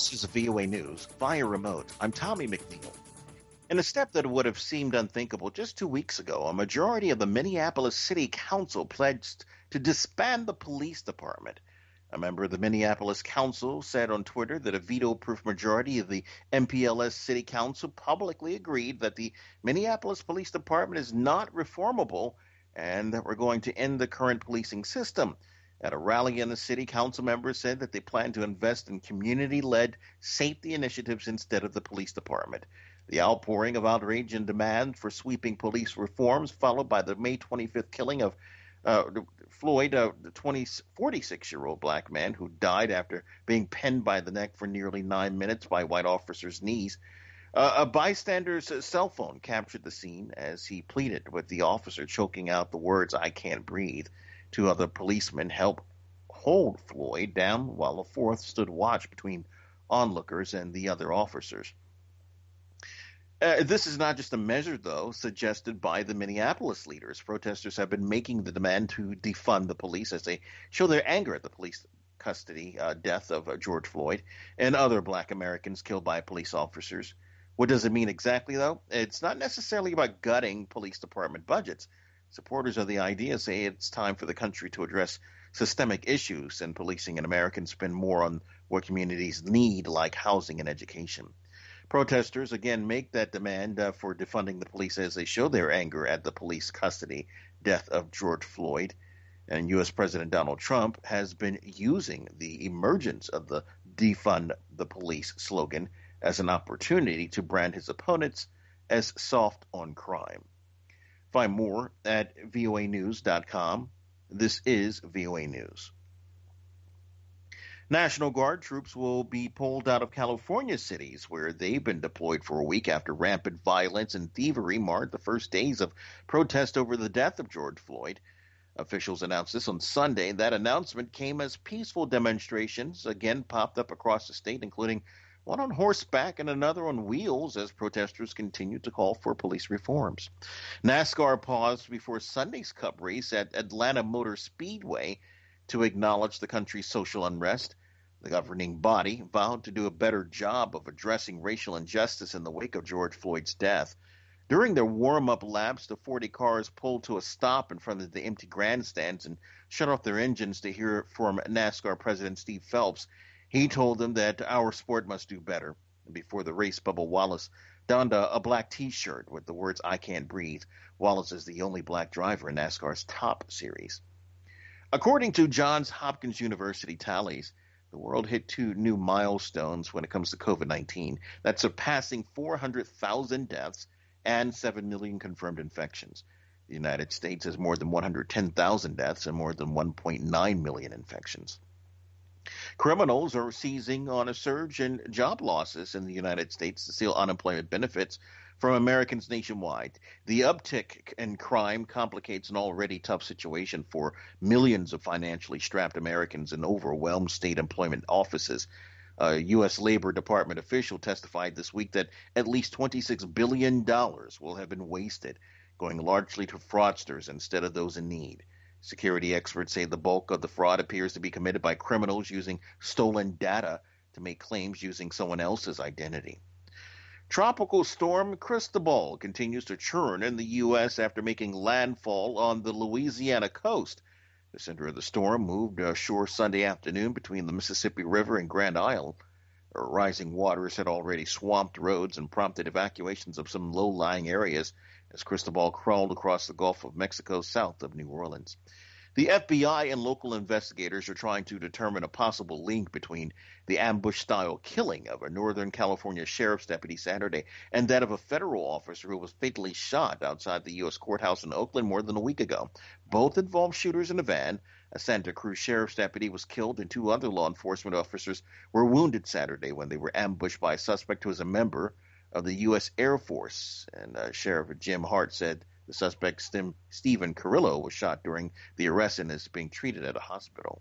This is VOA News via remote. I'm Tommy McNeil. In a step that would have seemed unthinkable just 2 weeks ago, a majority of the Minneapolis City Council pledged to disband the police department. A member of the Minneapolis Council said on Twitter that a veto-proof majority of the MPLS City Council publicly agreed that the Minneapolis Police Department is not reformable and that we're going to end the current policing system. At a rally in the city, council members said that they plan to invest in community-led safety initiatives instead of the police department. The outpouring of outrage and demand for sweeping police reforms, followed by the May 25th killing of Floyd, the 46-year-old black man who died after being pinned by the neck for nearly 9 minutes by white officers' knees. A bystander's cell phone captured the scene as he pleaded with the officer, choking out the words, "I can't breathe." Two other policemen helped hold Floyd down while a fourth stood watch between onlookers and the other officers. This is not just a measure, though, suggested by the Minneapolis leaders. Protesters have been making the demand to defund the police as they show their anger at the police custody death of George Floyd and other black Americans killed by police officers. What does it mean exactly, though? It's not necessarily about gutting police department budgets. Supporters of the idea say it's time for the country to address systemic issues in policing, and Americans spend more on what communities need, like housing and education. Protesters again make that demand for defunding the police as they show their anger at the police custody death of George Floyd. And U.S. President Donald Trump has been using the emergence of the defund the police slogan as an opportunity to brand his opponents as soft on crime. Find more at voanews.com. This is VOA News. National Guard troops will be pulled out of California cities where they've been deployed for a week after rampant violence and thievery marred the first days of protest over the death of George Floyd. Officials announced this on Sunday. That announcement came as peaceful demonstrations again popped up across the state, including one on horseback and another on wheels as protesters continued to call for police reforms. NASCAR paused before Sunday's Cup race at Atlanta Motor Speedway to acknowledge the country's social unrest. The governing body vowed to do a better job of addressing racial injustice in the wake of George Floyd's death. During their warm-up laps, the 40 cars pulled to a stop in front of the empty grandstands and shut off their engines to hear from NASCAR President Steve Phelps. He told them that our sport must do better. And before the race, Bubba Wallace donned a black T-shirt with the words, "I can't breathe." Wallace is the only black driver in NASCAR's top series. According to Johns Hopkins University tallies, the world hit 2 new milestones when it comes to COVID-19. That's surpassing 400,000 deaths and 7 million confirmed infections. The United States has more than 110,000 deaths and more than 1.9 million infections. Criminals are seizing on a surge in job losses in the United States to steal unemployment benefits from Americans nationwide. The uptick in crime complicates an already tough situation for millions of financially strapped Americans in overwhelmed state employment offices. A U.S. Labor Department official testified this week that at least $26 billion will have been wasted, going largely to fraudsters instead of those in need. Security experts say the bulk of the fraud appears to be committed by criminals using stolen data to make claims using someone else's identity. Tropical storm Cristobal continues to churn in the U.S. after making landfall on the Louisiana coast. The center of the storm moved ashore Sunday afternoon between the Mississippi River and Grand Isle. Rising waters had already swamped roads and prompted evacuations of some low-lying areas as Cristobal crawled across the Gulf of Mexico south of New Orleans. The FBI and local investigators are trying to determine a possible link between the ambush-style killing of a Northern California sheriff's deputy Saturday and that of a federal officer who was fatally shot outside the U.S. courthouse in Oakland more than a week ago. Both involved shooters in a van. A Santa Cruz sheriff's deputy was killed and 2 other law enforcement officers were wounded Saturday when they were ambushed by a suspect who was a member of the U.S. Air Force. And Sheriff Jim Hart said the suspect, Stephen Carrillo, was shot during the arrest and is being treated at a hospital.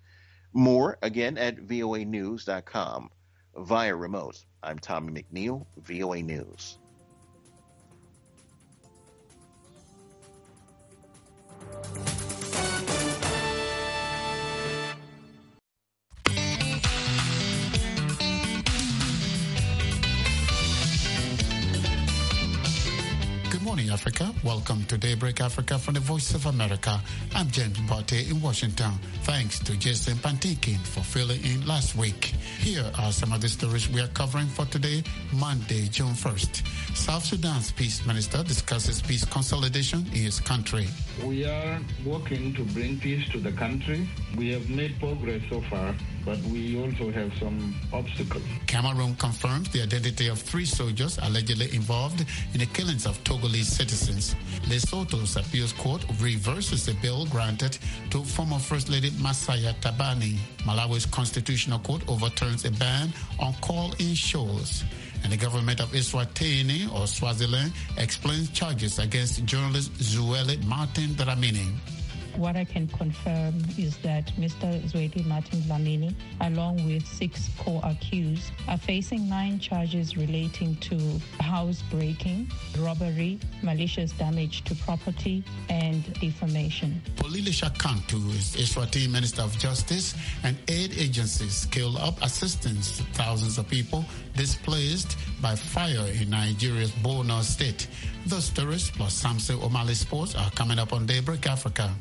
More, again, at voanews.com. Via remote, I'm Tommy McNeil, VOA News. Africa. Welcome to Daybreak Africa from the Voice of America. I'm James Botte in Washington. Thanks to Jason Pantinkin for filling in last week. Here are some of the stories we are covering for today, Monday, June 1st. South Sudan's peace minister discusses peace consolidation in his country. We are working to bring peace to the country. We have made progress so far, but we also have some obstacles. Cameroon confirms the identity of 3 soldiers allegedly involved in the killings of Togolese citizens. Lesotho's appeals court reverses a bill granted to former First Lady Masaya Tabani. Malawi's constitutional court overturns a ban on call-in shows. And the government of Eswatini, or Swaziland, explains charges against journalist Zweli Martin Dlamini. What I can confirm is that Mr. Zweli Martin Dlamini, along with 6 co-accused, are facing 9 charges relating to housebreaking, robbery, malicious damage to property, and defamation. Polilisha Kantu is Eswatini Minister of Justice, and aid agencies scale up assistance to thousands of people displaced by fire in Nigeria's Borno state. Those stories plus Samson O'Malley Sports are coming up on Daybreak Africa.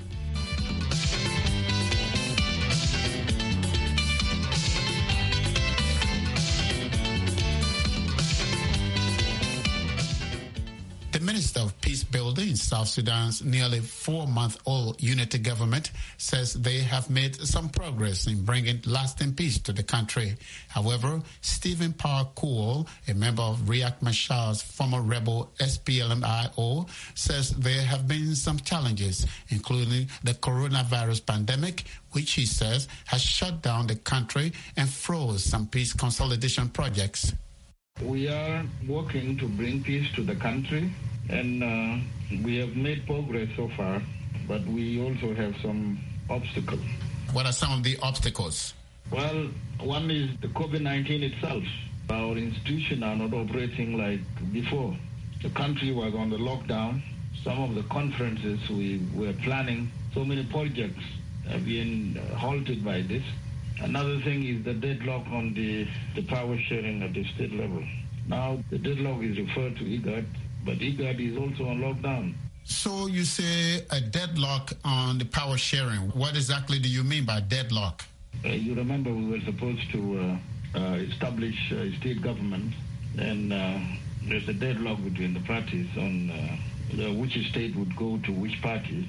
The Minister of Peace Building in South Sudan's nearly 4-month-old unity government says they have made some progress in bringing lasting peace to the country. However, Stephen Parkour, a member of Riek Machar's former rebel SPLM-IO, says there have been some challenges, including the coronavirus pandemic, which he says has shut down the country and froze some peace consolidation projects. We are working to bring peace to the country, and we have made progress so far, but we also have some obstacles. What are some of the obstacles? Well, one is the COVID-19 itself. Our institutions are not operating like before. The country was on the lockdown. Some of the conferences we were planning, so many projects have been halted by this. Another thing is the deadlock on the power sharing at the state level. Now, the deadlock is referred to IGAD, but IGAD is also on lockdown. So you say a deadlock on the power sharing. What exactly do you mean by deadlock? You remember we were supposed to establish a state government, and there's a deadlock between the parties on which state would go to which party,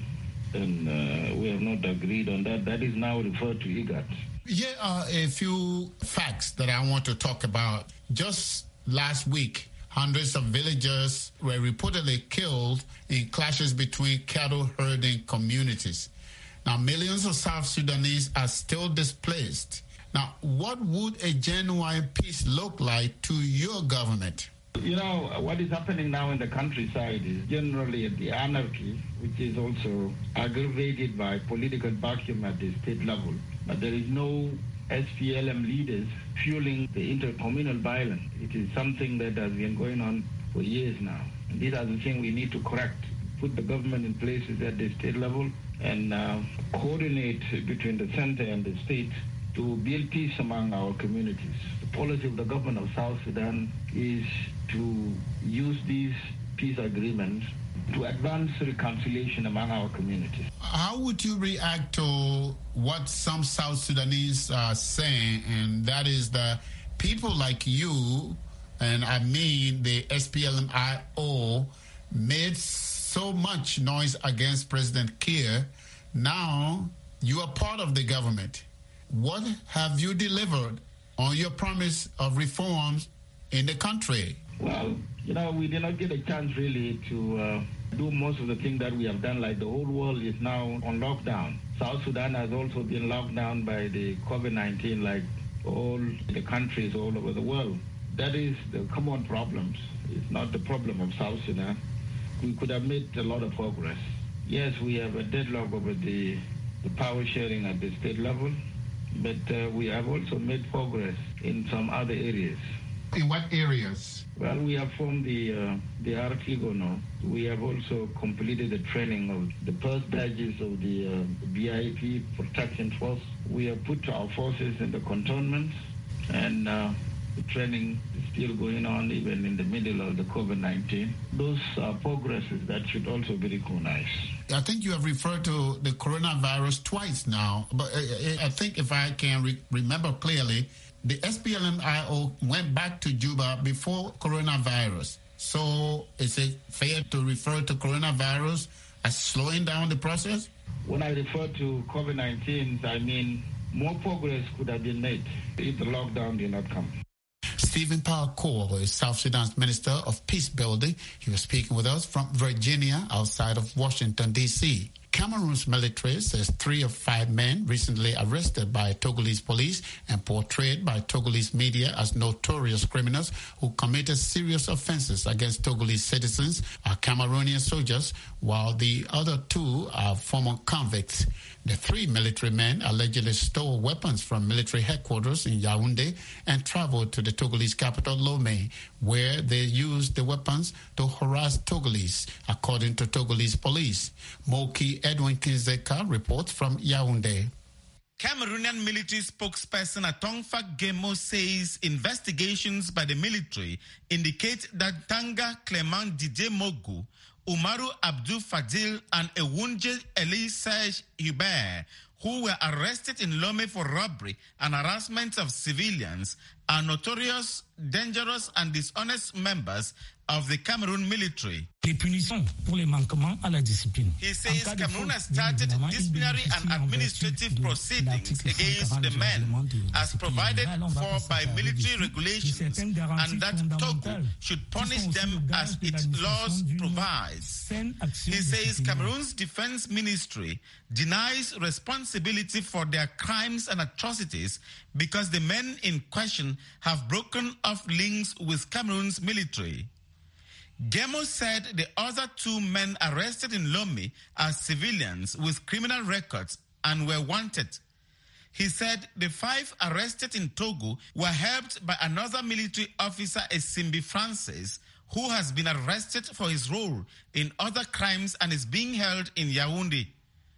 and we have not agreed on that. That is now referred to IGAD. Here are a few facts that I want to talk about. Just last week, hundreds of villagers were reportedly killed in clashes between cattle herding communities. Now, millions of South Sudanese are still displaced. Now, what would a genuine peace look like to your government? You know, what is happening now in the countryside is generally the anarchy, which is also aggravated by political vacuum at the state level. But there is no SPLM leaders fueling the intercommunal violence. It is something that has been going on for years now. And these are the things we need to correct. Put the government in places at the state level and coordinate between the center and the state to build peace among our communities. The policy of the government of South Sudan is to use these peace agreements to advance reconciliation among our communities. How would you react to what some South Sudanese are saying, and that is that people like you, and I mean the SPLM-IO, made so much noise against President Kiir. Now you are part of the government. What have you delivered on your promise of reforms in the country? Well, you know, we did not get a chance really to do most of the things that we have done. Like the whole world is now on lockdown. South Sudan has also been locked down by the COVID-19, like all the countries all over the world. That is the common problems. It's not the problem of South Sudan. We could have made a lot of progress. Yes, we have a deadlock over the power sharing at the state level, but we have also made progress in some other areas. In what areas? Well, we have formed the Artigo now. We have also completed the training of the first batches of the BIP protection force. We have put our forces in the cantonments, and The training is still going on even in the middle of the COVID-19. Those are progresses that should also be recognized. I think you have referred to the coronavirus twice now, but I think if I can remember clearly, the SPLM-IO went back to Juba before coronavirus. So is it fair to refer to coronavirus as slowing down the process? When I refer to COVID-19, I mean more progress could have been made if the lockdown did not come. Stephen Power-Cole is South Sudan's Minister of Peace Building. He was speaking with us from Virginia, outside of Washington, D.C. Cameroon's military says 3 of 5 men recently arrested by Togolese police and portrayed by Togolese media as notorious criminals who committed serious offenses against Togolese citizens are Cameroonian soldiers, while the other 2 are former convicts. The 3 military men allegedly stole weapons from military headquarters in Yaoundé and traveled to the Togolese capital Lomé, where they used the weapons to harass Togolese, according to Togolese police. Moki Edwin Kinzeka reports from Yaoundé. Cameroonian military spokesperson Atongfa Gemo says investigations by the military indicate that Tanga Clement Didier Mogu, Umaru Abdul Fadil and Ewunje Eli Serge Hubert, who were arrested in Lomé for robbery and harassment of civilians, are notorious, dangerous and dishonest members of the Cameroon military. He says Cameroon has started disciplinary and administrative proceedings against the men as provided for by military regulations, and that Togo should punish them as its laws provides. He says Cameroon's defense ministry denies responsibility for their crimes and atrocities because the men in question have broken off links with Cameroon's military. Gemo said the other 2 men arrested in Lomé are civilians with criminal records and were wanted. He said the 5 arrested in Togo were helped by another military officer, Esimbi Francis, who has been arrested for his role in other crimes and is being held in Yaoundé.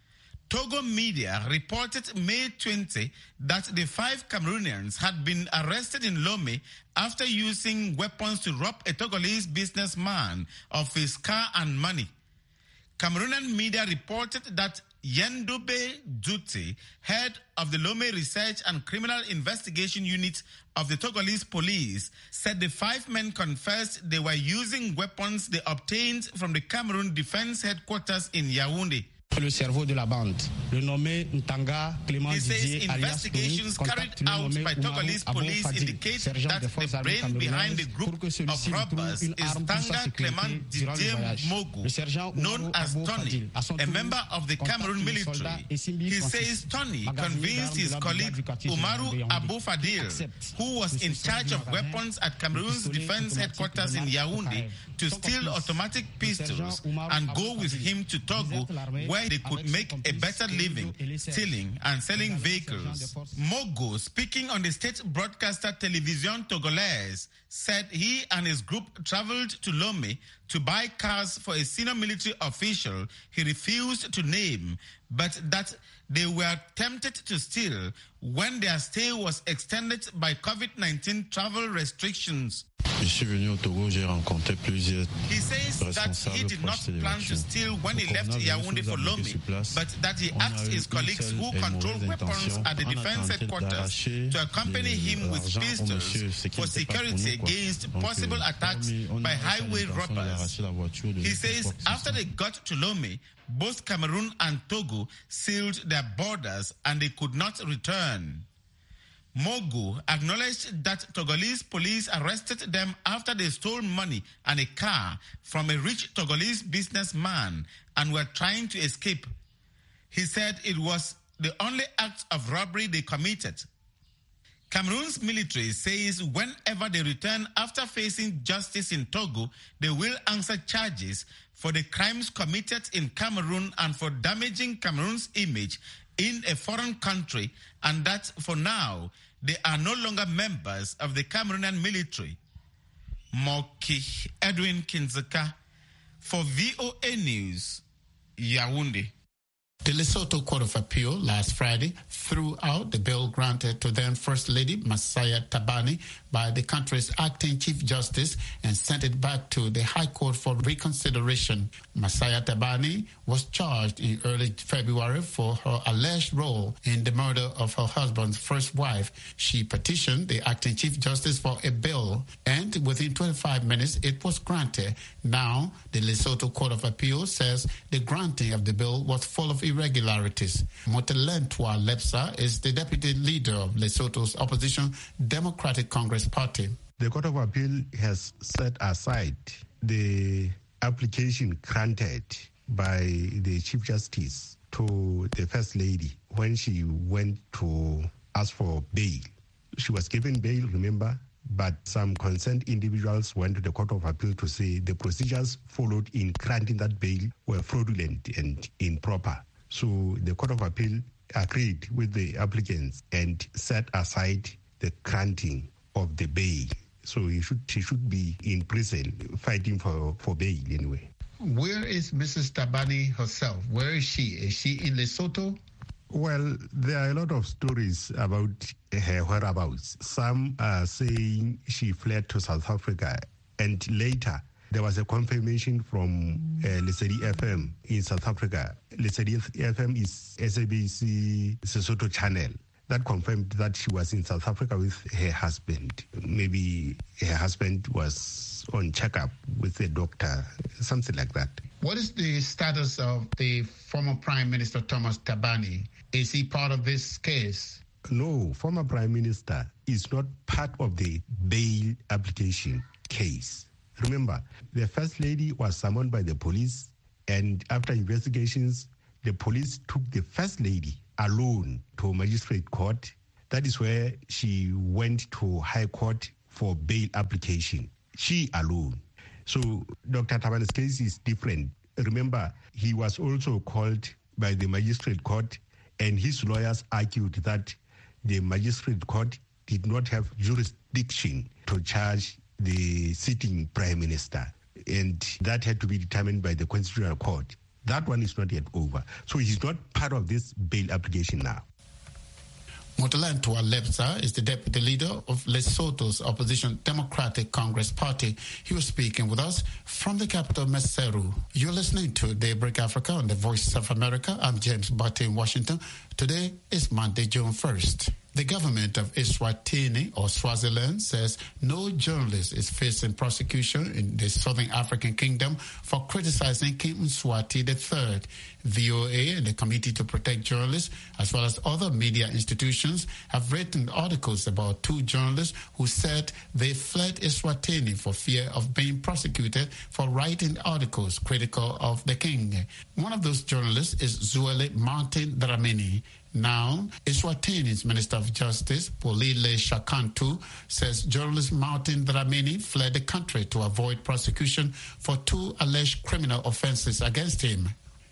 Togo media reported May 20 that the 5 Cameroonians had been arrested in Lomé after using weapons to rob a Togolese businessman of his car and money. Cameroonian media reported that Yendube Duty, head of the Lomé Research and Criminal Investigation Unit of the Togolese police, said the 5 men confessed they were using weapons they obtained from the Cameroon Defense Headquarters in Yaoundé. Le cerveau de la bande, le nommé Ntanga Clément Didier, investigations carried out by Togolese police indicate that the brain behind the group of robbers is Tanga Clément Didier Mogu, known as Tony, a member of the Cameroon military. He says Tony convinced his colleague Umaru Abu Fadil, who was in charge of weapons at Cameroon's defense headquarters in Yaoundé, to steal automatic pistols and go with him to Togo, where they could make a better living stealing and selling vehicles. Mogo, speaking on the state broadcaster Télévision Togolaise, said he and his group traveled to Lomé to buy cars for a senior military official he refused to name, but that they were tempted to steal when their stay was extended by COVID-19 travel restrictions. He says that he did not plan to steal when he left Yaoundé for Lomé, but that he asked his colleagues who control weapons at the defense headquarters to accompany him with pistols for security against possible attacks by highway robbers. He says after they got to Lomé, both Cameroon and Togo sealed their borders and they could not return. Mogu acknowledged that Togolese police arrested them after they stole money and a car from a rich Togolese businessman and were trying to escape. He said it was the only act of robbery they committed. Cameroon's military says whenever they return after facing justice in Togo, they will answer charges for the crimes committed in Cameroon and for damaging Cameroon's image in a foreign country, and that for now, they are no longer members of the Cameroonian military. Moki Edwin Kinzeka for VOA News, Yaoundé. The Lesotho Court of Appeal last Friday threw out the bail granted to then First Lady Masaia Thabane by the country's acting Chief Justice and sent it back to the High Court for reconsideration. Masaia Thabane was charged in early February for her alleged role in the murder of her husband's first wife. She petitioned the acting Chief Justice for a bail, and within 25 minutes it was granted. Now, the Lesotho Court of Appeal says the granting of the bail was full of irregularities. Motelentwa Lepsa is the deputy leader of Lesotho's opposition Democratic Congress Party. The Court of Appeal has set aside the application granted by the Chief Justice to the First Lady when she went to ask for bail. She was given bail, remember, but some concerned individuals went to the Court of Appeal to say the procedures followed in granting that bail were fraudulent and improper. So the Court of Appeal agreed with the applicants and set aside the granting of the bail. So she should be in prison fighting for bail anyway. Where is Mrs. Thabane herself? Where is she? Is she in Lesotho? Well, there are a lot of stories about her whereabouts. Some are saying she fled to South Africa, and later there was a confirmation from Lesedi FM in South Africa. Lesedi FM is SABC Sesotho channel. That confirmed that she was in South Africa with her husband. Maybe her husband was on checkup with a doctor, something like that. What is the status of the former Prime Minister Thomas Thabane? Is he part of this case? No, former Prime Minister is not part of the bail application case. Remember, the First Lady was summoned by the police, and after investigations, the police took the First Lady alone to magistrate court. That is where she went to High Court for bail application. She alone. So Dr. Thabane's case is different. Remember, he was also called by the magistrate court, and his lawyers argued that the magistrate court did not have jurisdiction to charge the sitting prime minister, and that had to be determined by the Constitutional Court. That one is not yet over. So he's not part of this bail application now. Motelentwa Lepsa is the deputy leader of Lesotho's opposition Democratic Congress Party. He was speaking with us from the capital, Maseru. You're listening to Daybreak Africa on the Voice of America. I'm James Butte in Washington. Today is Monday, June 1st. The government of Eswatini, or Swaziland, says no journalist is facing prosecution in the Southern African Kingdom for criticizing King Mswati III. VOA and the Committee to Protect Journalists, as well as other media institutions, have written articles about two journalists who said they fled Eswatini for fear of being prosecuted for writing articles critical of the king. One of those journalists is Zweli Martin Dlamini. Now, Eswatini's Minister of Justice, Polile Shakantu, says journalist Martin Dlamini fled the country to avoid prosecution for two alleged criminal offenses against him.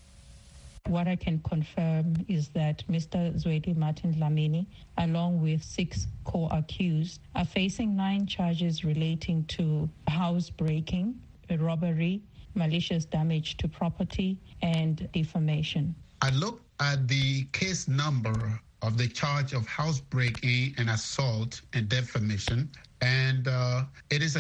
What I can confirm is that Mr. Zweli Martin Dlamini, along with 6 co-accused, are facing 9 charges relating to housebreaking, robbery, malicious damage to property, and defamation. I looked at the case number of the charge of housebreaking and assault and defamation, and it is a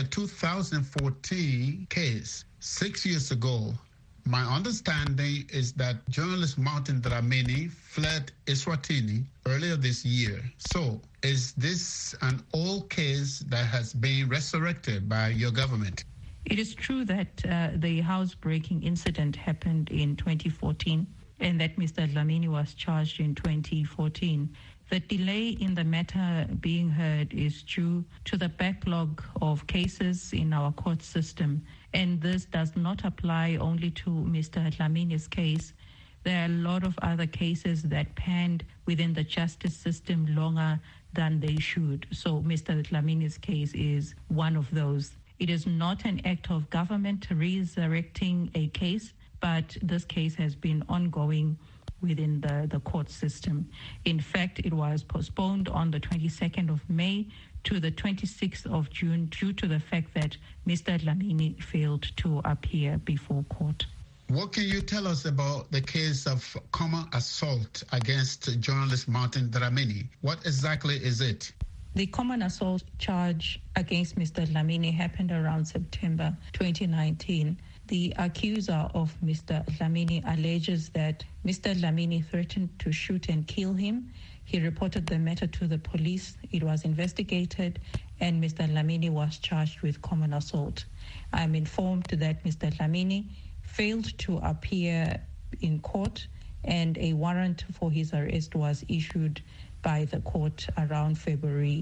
2014 case, 6 years ago. My understanding is that journalist Martin Dlamini fled Eswatini earlier this year. So, is this an old case that has been resurrected by your government? It is true that the housebreaking incident happened in 2014 and that Mr. Dlamini was charged in 2014. The delay in the matter being heard is due to the backlog of cases in our court system, and this does not apply only to Mr. Dlamini's case. There are a lot of other cases that panned within the justice system longer than they should. So Mr. Dlamini's case is one of those. It is not an act of government resurrecting a case, but this case has been ongoing within the court system. In fact, it was postponed on the 22nd of May to the 26th of June due to the fact that Mr. Dlamini failed to appear before court. What can you tell us about the case of common assault against journalist Martin Dlamini? What exactly is it? The common assault charge against Mr. Dlamini happened around September 2019. The accuser of Mr. Dlamini alleges that Mr. Dlamini threatened to shoot and kill him. He reported the matter to the police. It was investigated, and Mr. Dlamini was charged with common assault. I'm informed that Mr. Dlamini failed to appear in court, and a warrant for his arrest was issued by the court around February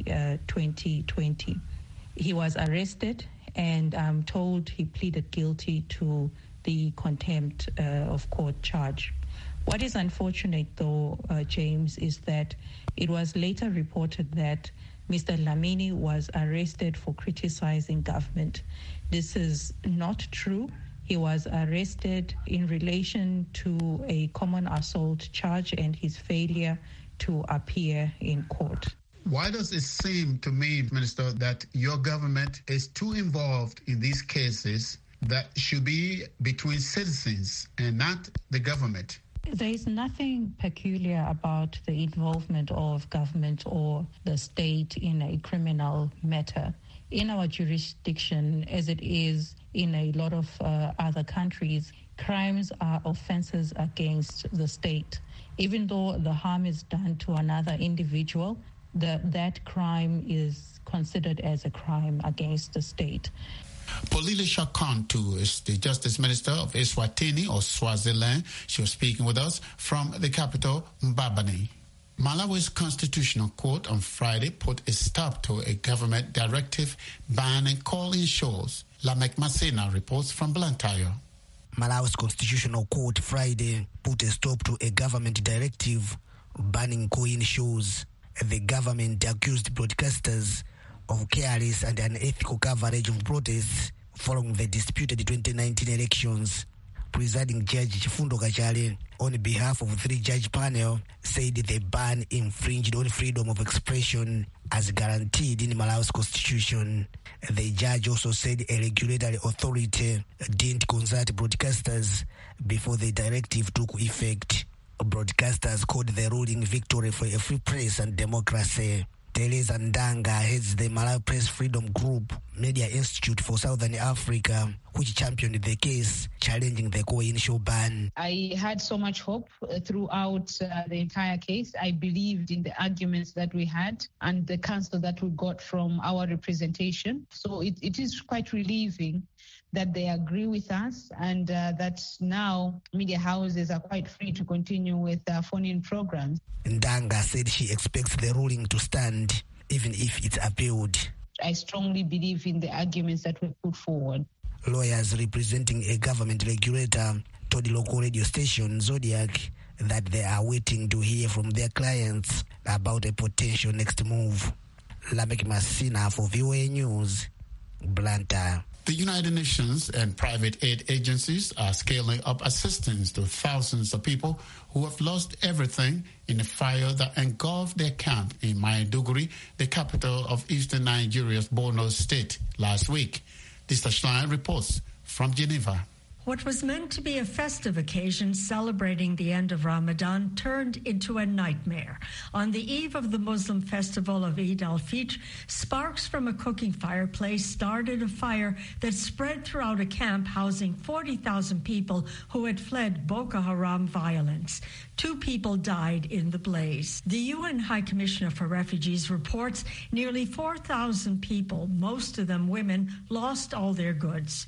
2020. He was arrested, and I'm told he pleaded guilty to the contempt of court charge. What is unfortunate, though, James, is that it was later reported that Mr. Dlamini was arrested for criticizing government. This is not true. He was arrested in relation to a common assault charge and his failure to appear in court. Why does it seem to me, Minister, that your government is too involved in these cases that should be between citizens and not the government? There is nothing peculiar about the involvement of government or the state in a criminal matter. In our jurisdiction, as it is in a lot of other countries, crimes are offenses against the state. Even though the harm is done to another individual, that crime is considered as a crime against the state. Polile Shakantu is the Justice Minister of Eswatini or Swaziland. She was speaking with us from the capital, Mbabane. Malawi's Constitutional Court on Friday put a stop to a government directive banning call-in shows. Lamek Masina reports from Blantyre. Malawi's Constitutional Court Friday put a stop to a government directive banning call-in shows. The government accused broadcasters of careless and unethical coverage of protests following the disputed 2019 elections. Presiding Judge Chifundo Kachale, on behalf of the three-judge panel, said the ban infringed on freedom of expression as guaranteed in Malawi's constitution. The judge also said a regulatory authority didn't consult broadcasters before the directive took effect. Broadcasters called the ruling victory for a free press and democracy. Teresa Ndanga heads the Malawi Press Freedom Group Media Institute for Southern Africa, which championed the case challenging the call-in show ban. I had so much hope throughout the entire case. I believed in the arguments that we had and the counsel that we got from our representation. So it is quite relieving that they agree with us and that now media houses are quite free to continue with phone-in programs. Ndanga said she expects the ruling to stand even if it's appealed. I strongly believe in the arguments that were put forward. Lawyers representing a government regulator told the local radio station Zodiac that they are waiting to hear from their clients about a potential next move. Lamek Masina for VOA News, Blantyre. The United Nations and private aid agencies are scaling up assistance to thousands of people who have lost everything in a fire that engulfed their camp in Maiduguri, the capital of eastern Nigeria's Borno state, last week. Lisa Schlein reports from Geneva. What was meant to be a festive occasion celebrating the end of Ramadan turned into a nightmare. On the eve of the Muslim festival of Eid al-Fitr, sparks from a cooking fireplace started a fire that spread throughout a camp housing 40,000 people who had fled Boko Haram violence. 2 people died in the blaze. The UN High Commissioner for Refugees reports nearly 4,000 people, most of them women, lost all their goods.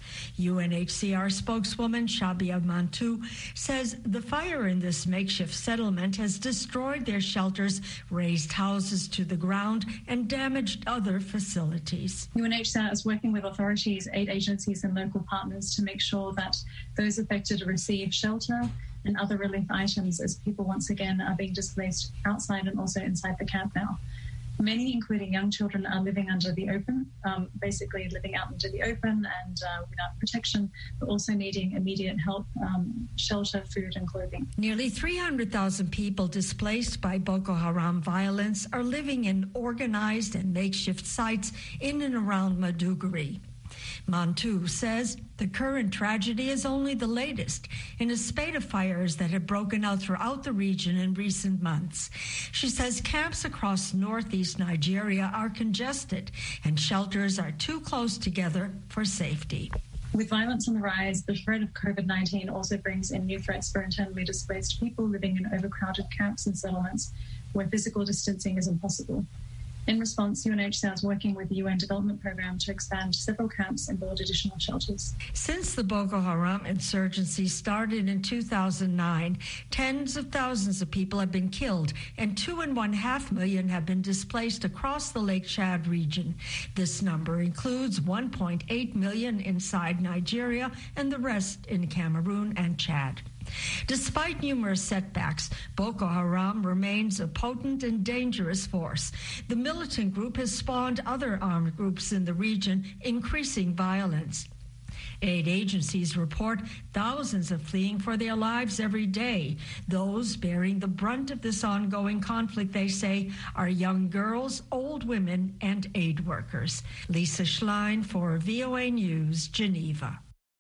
UNHCR spokeswoman Shabia Mantu says the fire in this makeshift settlement has destroyed their shelters, razed houses to the ground, and damaged other facilities. UNHCR is working with authorities, aid agencies, and local partners to make sure that those affected receive shelter and other relief items as people once again are being displaced outside and also inside the camp now. Many, including young children, are living under the open, basically living out into the open and without protection, but also needing immediate help, shelter, food and clothing. Nearly 300,000 people displaced by Boko Haram violence are living in organized and makeshift sites in and around Maiduguri. Mantu says the current tragedy is only the latest in a spate of fires that have broken out throughout the region in recent months. She says camps across northeast Nigeria are congested and shelters are too close together for safety. With violence on the rise, the threat of COVID-19 also brings in new threats for internally displaced people living in overcrowded camps and settlements where physical distancing is impossible. In response, UNHCR is working with the UN Development Programme to expand several camps and build additional shelters. Since the Boko Haram insurgency started in 2009, tens of thousands of people have been killed and 2.5 million have been displaced across the Lake Chad region. This number includes 1.8 million inside Nigeria and the rest in Cameroon and Chad. Despite numerous setbacks, Boko Haram remains a potent and dangerous force. The militant group has spawned other armed groups in the region, increasing violence. Aid agencies report thousands are fleeing for their lives every day. Those bearing the brunt of this ongoing conflict, they say, are young girls, old women, and aid workers. Lisa Schlein for VOA News, Geneva.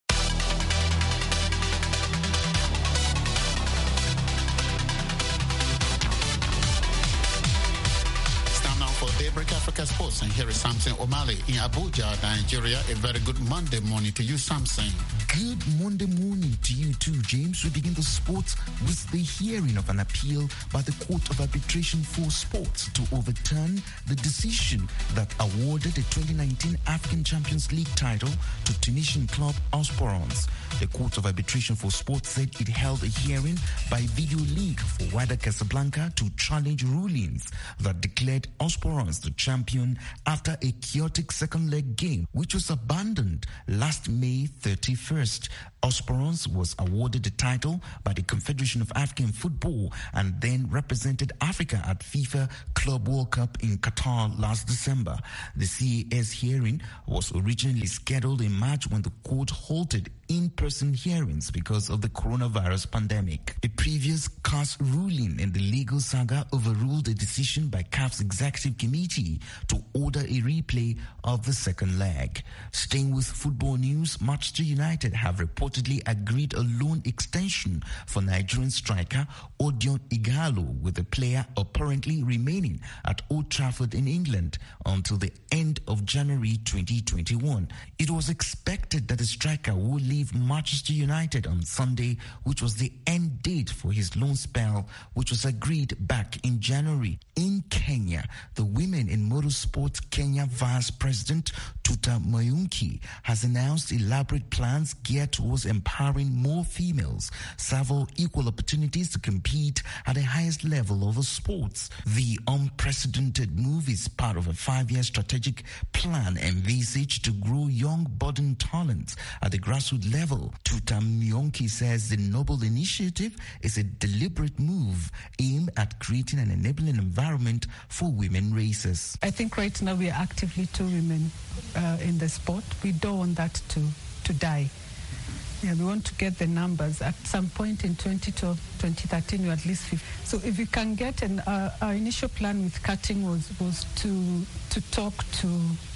Daybreak Africa Sports, and here is Samson Omale in Abuja, Nigeria. A very good Monday morning to you, Samson. Good Monday morning to you too, James. We begin the sports with the hearing of an appeal by the Court of Arbitration for Sports to overturn the decision that awarded the 2019 African Champions League title to Tunisian club Osporans. The Court of Arbitration for Sports said it held a hearing by video link for Wydad Casablanca to challenge rulings that declared Osporans the champion after a chaotic second leg game, which was abandoned last May 31st. Osporans was awarded the title by the Confederation of African Football and then represented Africa at FIFA Club World Cup in Qatar last December. The CAS hearing was originally scheduled in March when the court halted in-person hearings because of the coronavirus pandemic. A previous CAS ruling in the legal saga overruled a decision by CAF's executive committee to order a replay of the second leg. Staying with football news, Manchester United have reportedly agreed a loan extension for Nigerian striker Odion Ighalo, with the player apparently remaining at Old Trafford in England until the end of January 2021. It was expected that the striker would leave Manchester United on Sunday, which was the end date for his loan spell, which was agreed back in January. In Kenya, the Women in Motorsport Kenya Vice President Tuta Mayunki has announced elaborate plans geared towards empowering more females, several equal opportunities to compete at the highest level of the sports. The unprecedented move is part of a 5-year strategic plan envisaged to grow young budding talents at the grassroots level. Tuta Mayunki says the noble initiative is a deliberate move aimed at creating an enabling environment for women racers. I think right now we are actively 2 women in the sport. We don't want that to die. Yeah, we want to get the numbers. At some point in 2012, 2013, we were at least 50. So if we can get our initial plan with cutting was to talk to,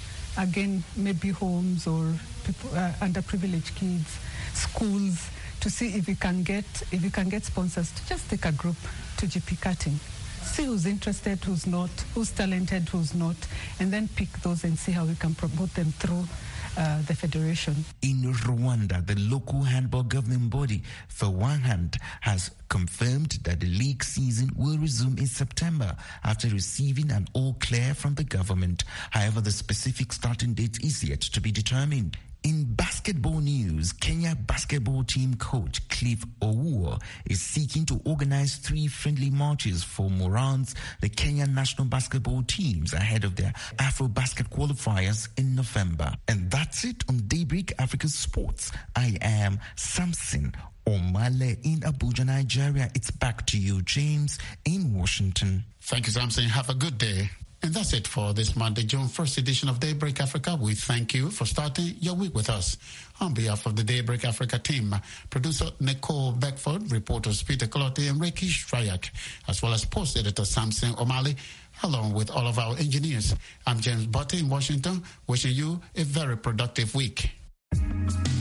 again, maybe homes or people, underprivileged kids, schools, to see if we can get sponsors to just take a group to GP cutting. See who's interested, who's not, who's talented, who's not, and then pick those and see how we can promote them through the federation. In Rwanda, the local handball governing body, for one hand, has confirmed that the league season will resume in September after receiving an all clear from the government. However, the specific starting date is yet to be determined. In basketball news, Kenya basketball team coach Cliff Owuor is seeking to organize 3 friendly matches for Morans, the Kenyan national basketball teams, ahead of their Afro-Basket qualifiers in November. And that's it on Daybreak Africa Sports. I am Samson Omale in Abuja, Nigeria. It's back to you, James, in Washington. Thank you, Samson. Have a good day. And that's it for this Monday, June 1st edition of Daybreak Africa. We thank you for starting your week with us. On behalf of the Daybreak Africa team, producer Nicole Beckford, reporters Peter Clotte and Ricky Strayak, as well as post editor Samson O'Malley, along with all of our engineers. I'm James Butte in Washington, wishing you a very productive week.